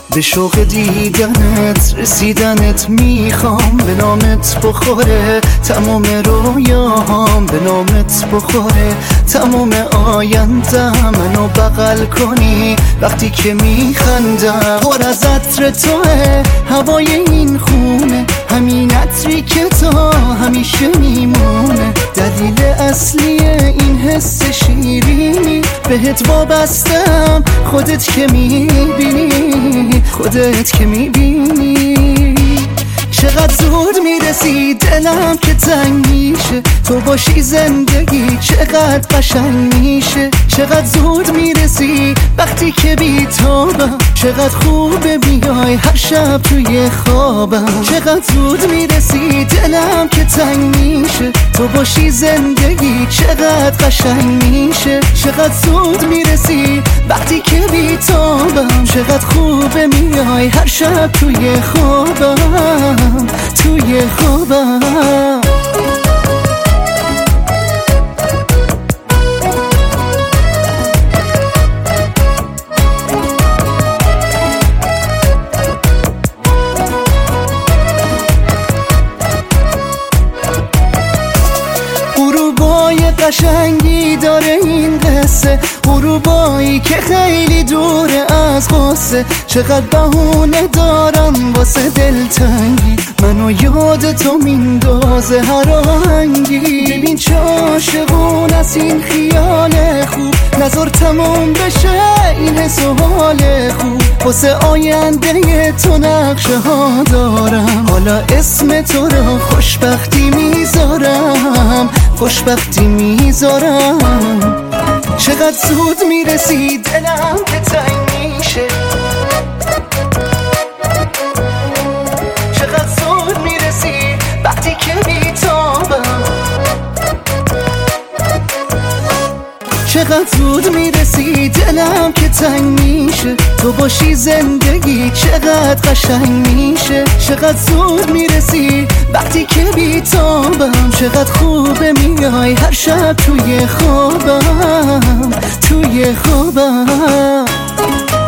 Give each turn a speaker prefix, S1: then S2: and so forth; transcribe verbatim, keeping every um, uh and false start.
S1: به شوق دیدنت رسیدنت میخوام، به نامت بخوره تمام رویاهام، به نامت بخوره تمام آینده، منو بغل کنی وقتی که میخندم. پر از عطر توه هوای این خونه، همین عطری که تا همیشه میمونه. دلیل اصلی این حس شیرینی بهت وابستم، خودت که میبینی، خودت که میبینی. چقدر زود میرسی دلم که تنگ میشه، تو باشی زندگی چقدر قشنگ میشه. چقدر زود میرسی وقتی که بیتابم، چقدر خوبه بیای هر شب توی خوابم. چقدر زود میرسی دلم که تنگ میشه، تو باشی زندگی چقدر قشنگ میشه. چقدر زود میرسی وقتی که بیتابم، چقدر خوبه میای هر شب توی خوابم، توی خوابم. قشنگی داره این قصه، غروبایی که خیلی دوره از قصه. چقدر بهونه دارم واسه دلتنگی، منو یاد تو میندازه هر آهنگی. ببین چه عاشقون از این خیال خوب، نظر تموم بشه این حس و حال خوب. واسه آینده تو نقشه ها دارم، حالا اسم تو رو خوشبختی میذارم، خوشبختی میذارم. چقدر زود میرسی دلم که تنگ میشه، چقدر زود میرسی وقتی که بیتابم. چقدر زود میرسی دلم که تنگ میشه، تو باشی زندگی چقدر قشنگ میشه. چقدر زود میرسی وقتی که بیتابم، چقدر خوبه میای هر شب توی خوابم، توی خوابم.